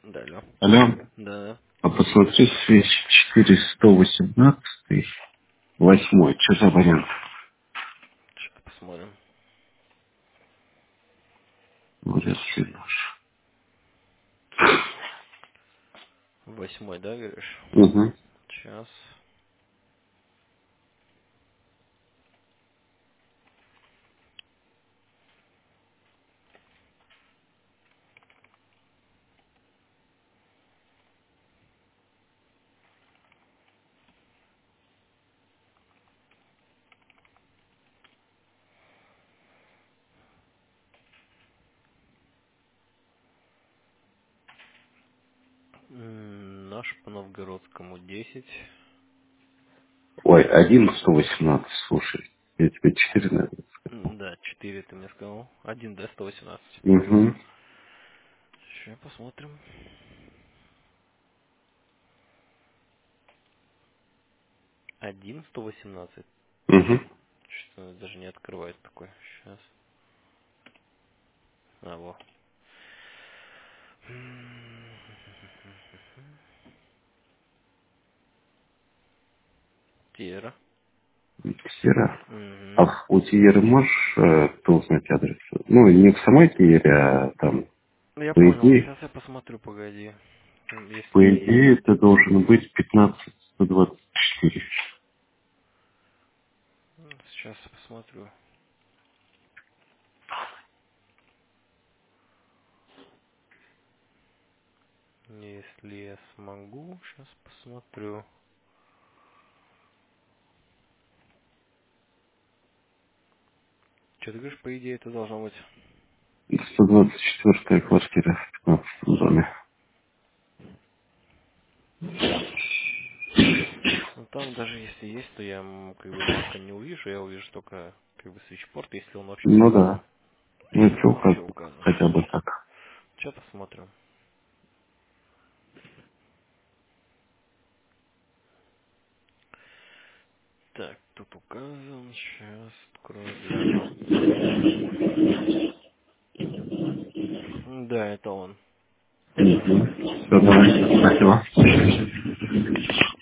Да, алло. Алло, Да, а посмотри, свечи 4118, 8, что за вариант? сейчас посмотрим. Говорят, сын наш. 8, да, говоришь? Угу. Сейчас. Наш по Новгородскому 10. Ой, 118, слушай. Я тебе 4, наверное, сказал. Да, 4 ты мне сказал. 1, да, 118. Угу. Сейчас посмотрим. 1, 118. Угу. Что даже не открывает такой. Сейчас. А, во. Тера. Сера. А Угу. у Тиеры можешь ты узнать адрес? Ну, не в самой Тиере, а там, Я по понял. идее, Сейчас я посмотрю, погоди. по Если... идее, это должен быть 15124. Сейчас я посмотрю. Если я смогу, сейчас посмотрю. Что ты говоришь, по идее, это должно быть? 124 квартира в 15 доме. Ну там даже если есть, то я как бы пока не увижу, я увижу только как бы свитчпорт, если он вообще Ну указан. да. Ну Если он что, вообще как, указан. хотя бы так. Сейчас посмотрим. Так, тут указан, сейчас открою, гляну. Да, это он. Все, давай. Спасибо.